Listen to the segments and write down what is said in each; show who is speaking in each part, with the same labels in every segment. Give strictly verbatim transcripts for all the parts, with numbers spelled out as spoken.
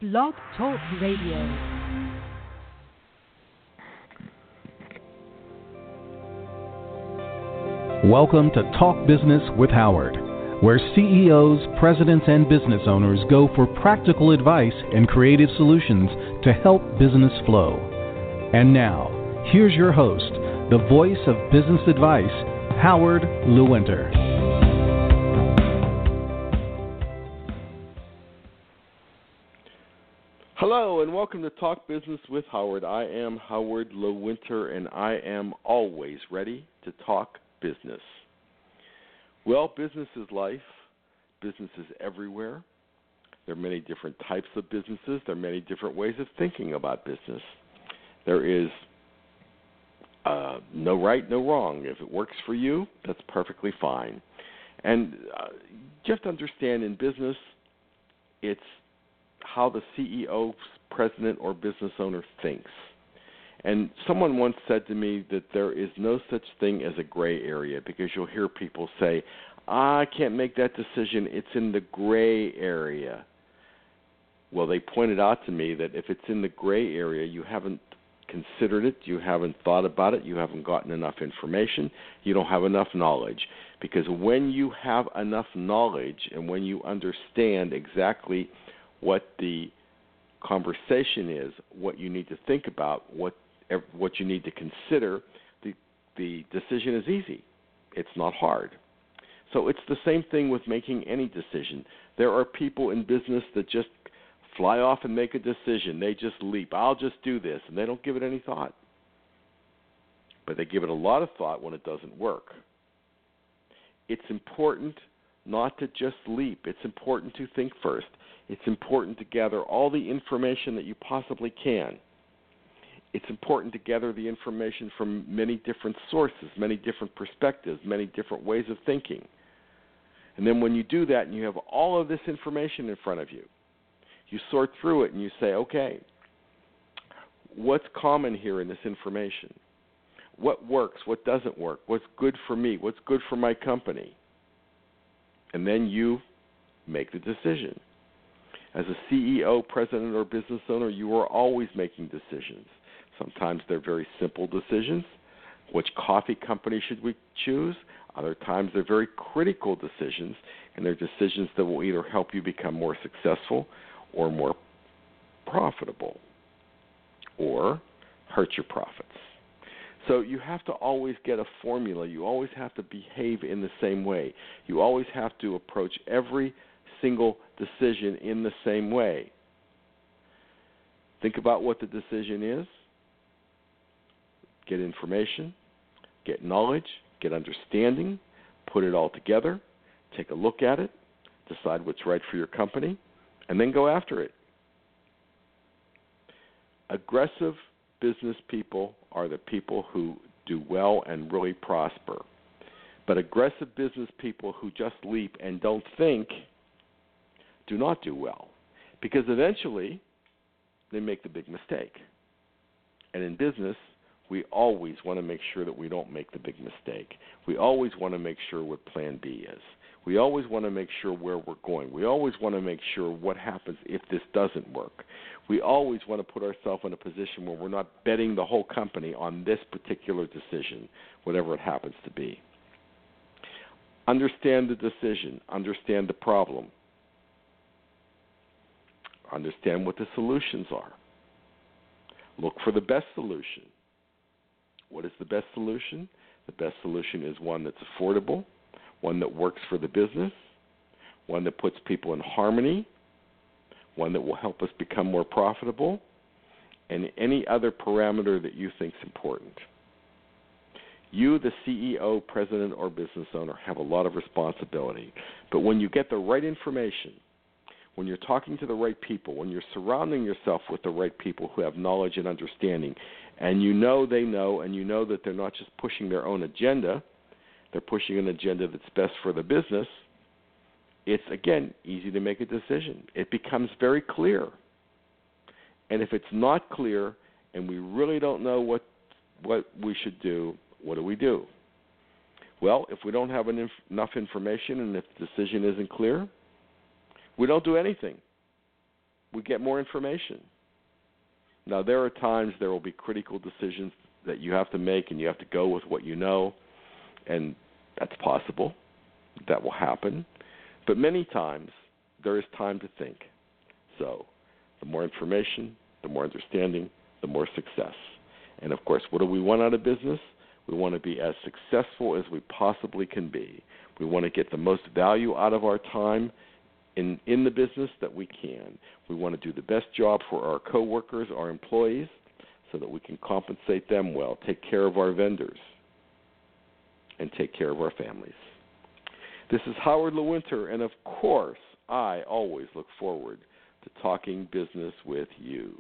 Speaker 1: Blog Talk Radio.
Speaker 2: Welcome to Talk Business with Howard, where C E Os, presidents, and business owners go for practical advice and creative solutions to help business flow. And now, here's your host, the voice of business advice, Howard Lewinter.
Speaker 3: Hello, and welcome to Talk Business with Howard. I am Howard Lewinter, and I am always ready to talk business. Well, business is life. Business is everywhere. There are many different types of businesses. There are many different ways of thinking about business. There is uh, no right, no wrong. If it works for you, that's perfectly fine. And uh, just understand in business, it's how the C E O, president, or business owner thinks. And someone once said to me that there is no such thing as a gray area, because you'll hear people say, I can't make that decision, it's in the gray area. Well, they pointed out to me that if it's in the gray area, you haven't considered it, you haven't thought about it, you haven't gotten enough information, you don't have enough knowledge. Because when you have enough knowledge and when you understand exactly what the conversation is, what you need to think about, what what you need to consider, the the decision is easy. It's not hard. So it's the same thing with making any decision. There are people in business that just fly off and make a decision. They just leap. I'll just do this, and they don't give it any thought. But they give it a lot of thought when it doesn't work. It's important not to just leap. It's important to think first. It's important to gather all the information that you possibly can. It's important to gather the information from many different sources, many different perspectives, many different ways of thinking. And then when you do that and you have all of this information in front of you, you sort through it and you say, okay, what's common here in this information? What works? What doesn't work? What's good for me? What's good for my company? And then you make the decision. As a C E O, president, or business owner, you are always making decisions. Sometimes they're very simple decisions. Which coffee company should we choose? Other times they're very critical decisions, and they're decisions that will either help you become more successful or more profitable or hurt your profits. So you have to always get a formula. You always have to behave in the same way. You always have to approach every single decision in the same way. Think about what the decision is. Get information, get knowledge, get understanding, put it all together, take a look at it, decide what's right for your company, and then go after it. Aggressive business people are the people who do well and really prosper. But aggressive business people who just leap and don't think do not do well, because eventually they make the big mistake. And in business, we always want to make sure that we don't make the big mistake. We always want to make sure what plan B is. We always want to make sure where we're going. We always want to make sure what happens if this doesn't work. We always want to put ourselves in a position where we're not betting the whole company on this particular decision, whatever it happens to be. Understand the decision. Understand the problem. Understand what the solutions are. Look for the best solution. What is the best solution? The best solution is one that's affordable, one that works for the business, one that puts people in harmony, one that will help us become more profitable, and any other parameter that you think is important. You, the C E O, president, or business owner, have a lot of responsibility. But when you get the right information, when you're talking to the right people, when you're surrounding yourself with the right people who have knowledge and understanding, and you know they know, and you know that they're not just pushing their own agenda, they're pushing an agenda that's best for the business, it's, again, easy to make a decision. It becomes very clear. And if it's not clear and we really don't know what what we should do, what do we do? Well, if we don't have enough information and if the decision isn't clear, we don't do anything. we get more information. Now, there are times there will be critical decisions that you have to make, and you have to go with what you know, and that's possible. That will happen. But many times, there is time to think. So the more information, the more understanding, the more success. And, of course, what do we want out of business? We want to be as successful as we possibly can be. We want to get the most value out of our time in, in the business that we can. We want to do the best job for our coworkers, our employees, so that we can compensate them well, take care of our vendors, and take care of our families. This is Howard Lewinter, and of course, I always look forward to talking business with you.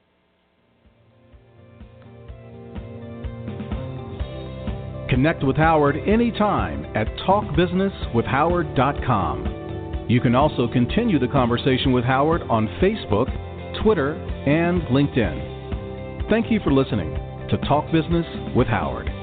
Speaker 2: Connect with Howard anytime at talk business with howard dot com. You can also continue the conversation with Howard on Facebook, Twitter, and LinkedIn. Thank you for listening to Talk Business with Howard.